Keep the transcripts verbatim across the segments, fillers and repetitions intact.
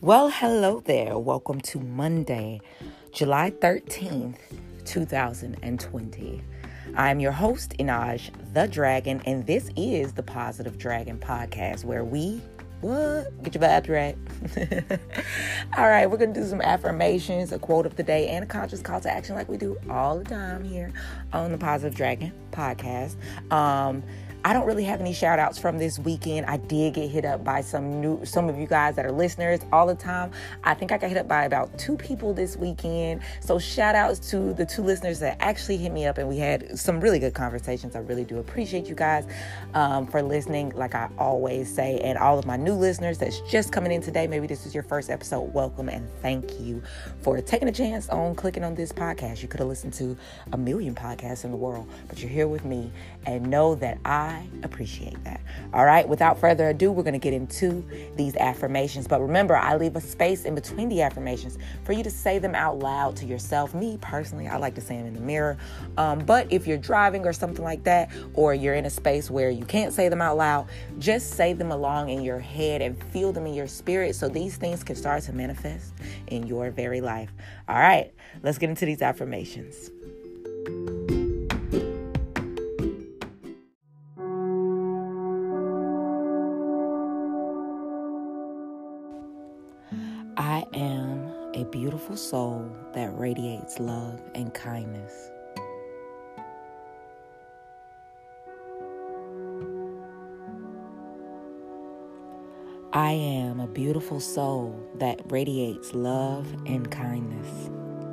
Well, hello there. Welcome to Monday, July thirteenth, twenty twenty. I'm your host, Inaj the Dragon, and this is the Positive Dragon Podcast, where we, what? Get your vibes right. All right, we're going to do some affirmations, a quote of the day, and a conscious call to action like we do all the time here on the Positive Dragon Podcast. Um... I don't really have any shout outs from this weekend. I did get hit up by some new, some of you guys that are listeners all the time. I think I got hit up by about two people this weekend. So shout outs to the two listeners that actually hit me up, and we had some really good conversations. I really do appreciate you guys um, for listening, like I always say. And all of my new listeners that's just coming in today, maybe this is your first episode, welcome and thank you for taking a chance on clicking on this podcast. You could have listened to a million podcasts in the world, but you're here with me, and know that I I appreciate that. All right, without further ado, we're going to get into these affirmations. But remember, I leave a space in between the affirmations for you to say them out loud to yourself. Me, personally, I like to say them in the mirror. Um, but if you're driving or something like that, or you're in a space where you can't say them out loud, just say them along in your head and feel them in your spirit so these things can start to manifest in your very life. All right, let's get into these affirmations. I am a beautiful soul that radiates love and kindness. I am a beautiful soul that radiates love and kindness.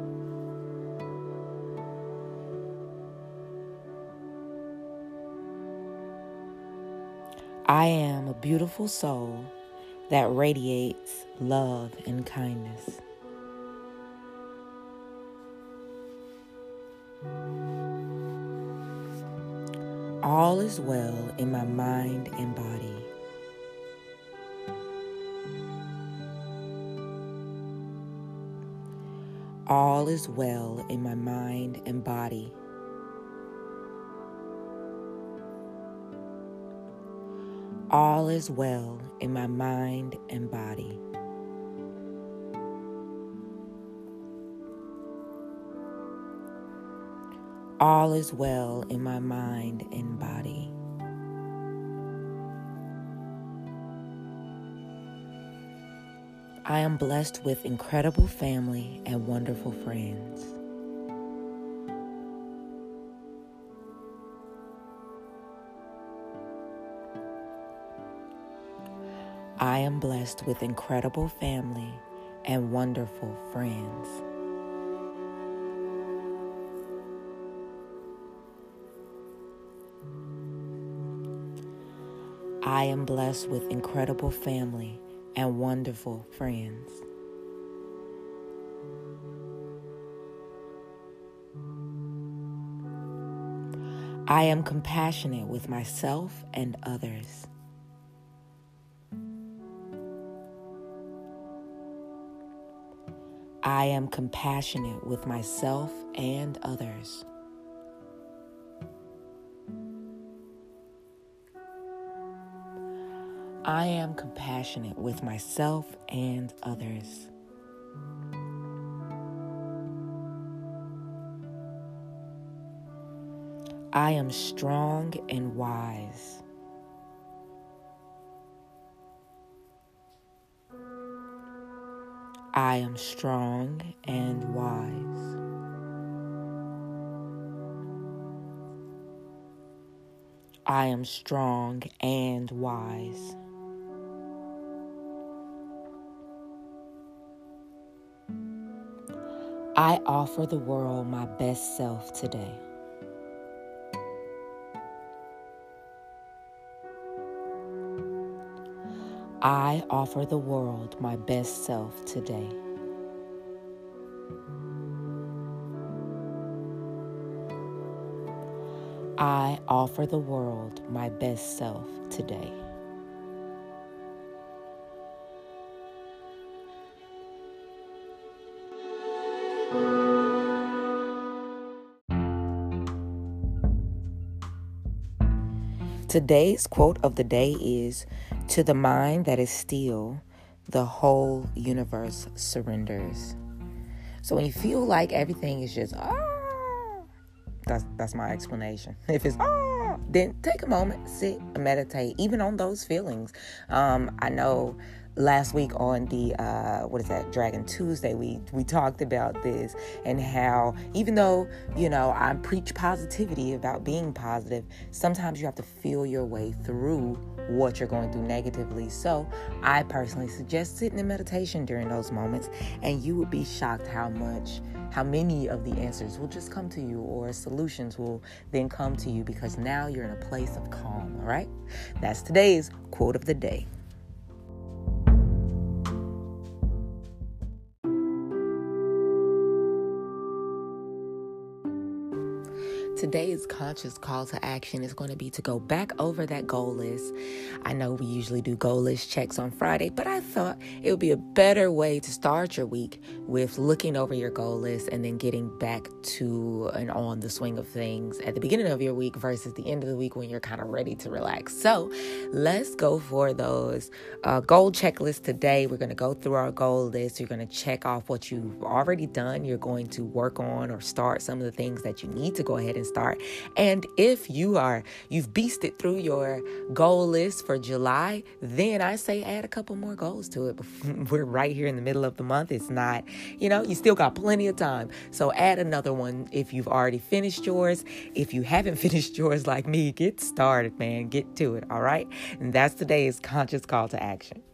I am a beautiful soul that radiates love and kindness. All is well in my mind and body. All is well in my mind and body. All is well in my mind and body. All is well in my mind and body. I am blessed with incredible family and wonderful friends. I am blessed with incredible family and wonderful friends. I am blessed with incredible family and wonderful friends. I am compassionate with myself and others. I am compassionate with myself and others. I am compassionate with myself and others. I am strong and wise. I am strong and wise. I am strong and wise. I offer the world my best self today. I offer the world my best self today. I offer the world my best self today. Today's quote of the day is, "To the mind that is still, the whole universe surrenders. So when you feel like everything is just, ah, that's, that's my explanation. If it's, ah, then take a moment, sit, and meditate, even on those feelings. Um, I know last week on the, uh, what is that, Dragon Tuesday, we, we talked about this and how even though, you know, I preach positivity about being positive, sometimes you have to feel your way through what you're going through negatively. So I personally suggest sitting in meditation during those moments, and you would be shocked how much, how many of the answers will just come to you, or solutions will then come to you, because now you're in a place of calm. All right. That's today's quote of the day. Today's conscious call to action is going to be to go back over that goal list. I know we usually do goal list checks on Friday, but I thought it would be a better way to start your week with looking over your goal list and then getting back to and on the swing of things at the beginning of your week versus the end of the week when you're kind of ready to relax. So let's go for those uh, goal checklists today. We're going to go through our goal list. You're going to check off what you've already done. You're going to work on or start some of the things that you need to go ahead and start. And if you are, you've beasted through your goal list for July, then I say add a couple more goals to it. We're right here in the middle of the month. It's not, you know, you still got plenty of time. So add another one if you've already finished yours. If you haven't finished yours like me, get started, man. Get to it. All right. And that's today's conscious call to action.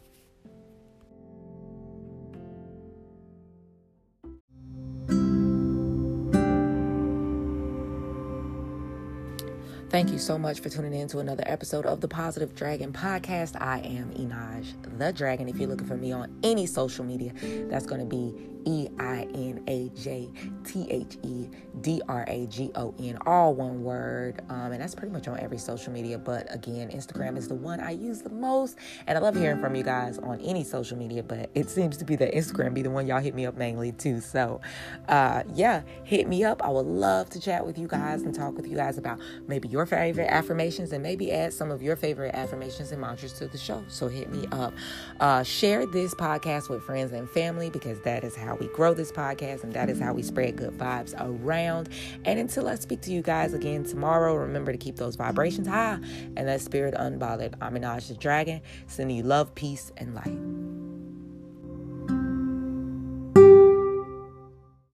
Thank you so much for tuning in to another episode of the Positive Dragon Podcast. I am Enaj the Dragon. If you're looking for me on any social media, that's going to be E I N A J T H E D R A G O N, all one word. Um, and that's pretty much on every social media. But again, Instagram is the one I use the most. And I love hearing from you guys on any social media, but it seems to be that Instagram be the one y'all hit me up mainly too. So uh, yeah, hit me up. I would love to chat with you guys and talk with you guys about maybe your favorite affirmations and maybe add some of your favorite affirmations and mantras to the show. So hit me up. Uh, share this podcast with friends and family, because that is how we grow this podcast, and that is how we spread good vibes around. And until I speak to you guys again tomorrow, remember to keep those vibrations high and that spirit unbothered. I'm Enaj the Dragon, sending you love, peace, and light.